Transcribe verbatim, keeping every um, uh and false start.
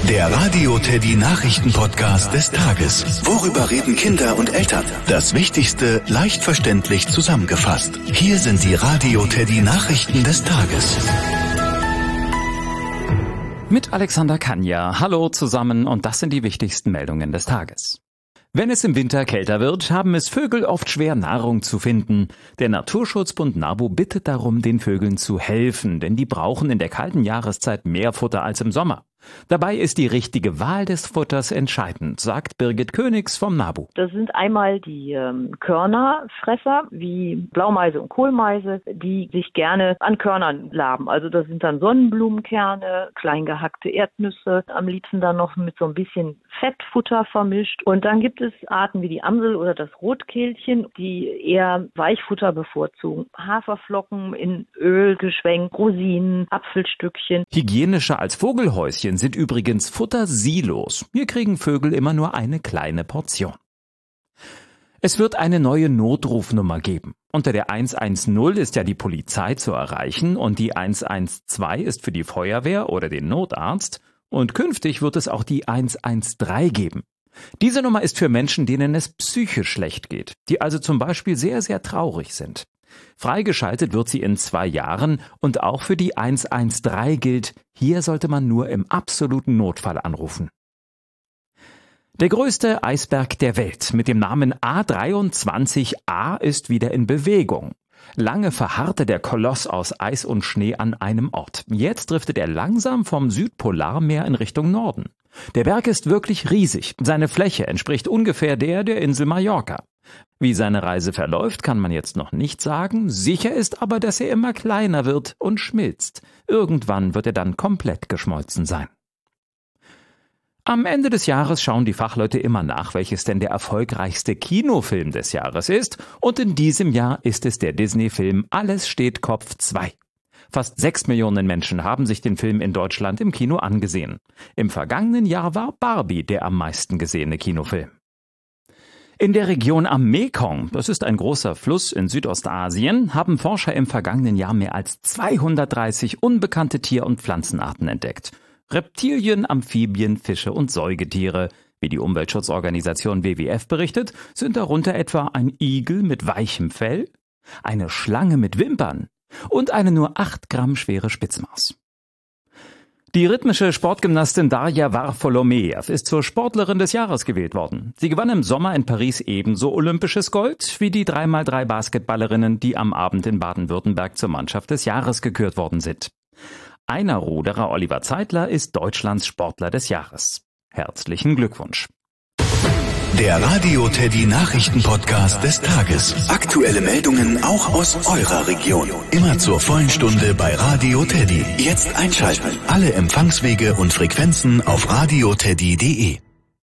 Der Radio Teddy Nachrichten-Podcast des Tages. Worüber reden Kinder und Eltern? Das Wichtigste leicht verständlich zusammengefasst. Hier sind die Radio Teddy Nachrichten des Tages. Mit Alexander Kanja. Hallo zusammen und das sind die wichtigsten Meldungen des Tages. Wenn es im Winter kälter wird, haben es Vögel oft schwer, Nahrung zu finden. Der Naturschutzbund NABU bittet darum, den Vögeln zu helfen, denn die brauchen in der kalten Jahreszeit mehr Futter als im Sommer. Dabei ist die richtige Wahl des Futters entscheidend, sagt Birgit Königs vom NABU. Das sind einmal die ähm, Körnerfresser wie Blaumeise und Kohlmeise, die sich gerne an Körnern laben. Also das sind dann Sonnenblumenkerne, klein gehackte Erdnüsse, am liebsten dann noch mit so ein bisschen Fettfutter vermischt. Und dann gibt es Arten wie die Amsel oder das Rotkehlchen, die eher Weichfutter bevorzugen. Haferflocken in Öl geschwenkt, Rosinen, Apfelstückchen. Hygienischer als Vogelhäuschen sind übrigens Futtersilos. Hier kriegen Vögel immer nur eine kleine Portion. Es wird eine neue Notrufnummer geben. Unter der eins eins null ist ja die Polizei zu erreichen und die eins eins zwei ist für die Feuerwehr oder den Notarzt. Und künftig wird es auch die eins eins drei geben. Diese Nummer ist für Menschen, denen es psychisch schlecht geht, die also zum Beispiel sehr, sehr traurig sind. Freigeschaltet wird sie in zwei Jahren und auch für die eins eins drei gilt, hier sollte man nur im absoluten Notfall anrufen. Der größte Eisberg der Welt mit dem Namen A dreiundzwanzig A ist wieder in Bewegung. Lange verharrte der Koloss aus Eis und Schnee an einem Ort. Jetzt driftet er langsam vom Südpolarmeer in Richtung Norden. Der Berg ist wirklich riesig. Seine Fläche entspricht ungefähr der der Insel Mallorca. Wie seine Reise verläuft, kann man jetzt noch nicht sagen. Sicher ist aber, dass er immer kleiner wird und schmilzt. Irgendwann wird er dann komplett geschmolzen sein. Am Ende des Jahres schauen die Fachleute immer nach, welches denn der erfolgreichste Kinofilm des Jahres ist. Und in diesem Jahr ist es der Disney-Film Alles steht Kopf zwei. Fast sechs Millionen Menschen haben sich den Film in Deutschland im Kino angesehen. Im vergangenen Jahr war Barbie der am meisten gesehene Kinofilm. In der Region am Mekong, das ist ein großer Fluss in Südostasien, haben Forscher im vergangenen Jahr mehr als zweihundertdreißig unbekannte Tier- und Pflanzenarten entdeckt. Reptilien, Amphibien, Fische und Säugetiere. Wie die Umweltschutzorganisation W W F berichtet, sind darunter etwa ein Igel mit weichem Fell, eine Schlange mit Wimpern und eine nur acht Gramm schwere Spitzmaus. Die rhythmische Sportgymnastin Darja Varfolomeev ist zur Sportlerin des Jahres gewählt worden. Sie gewann im Sommer in Paris ebenso olympisches Gold wie die drei mal drei Basketballerinnen, die am Abend in Baden-Württemberg zur Mannschaft des Jahres gekürt worden sind. Einer Ruderer, Oliver Zeitler, ist Deutschlands Sportler des Jahres. Herzlichen Glückwunsch. Der Radio Teddy Nachrichten-Podcast des Tages. Aktuelle Meldungen auch aus eurer Region. Immer zur vollen Stunde bei Radio Teddy. Jetzt einschalten. Alle Empfangswege und Frequenzen auf radioteddy punkt de.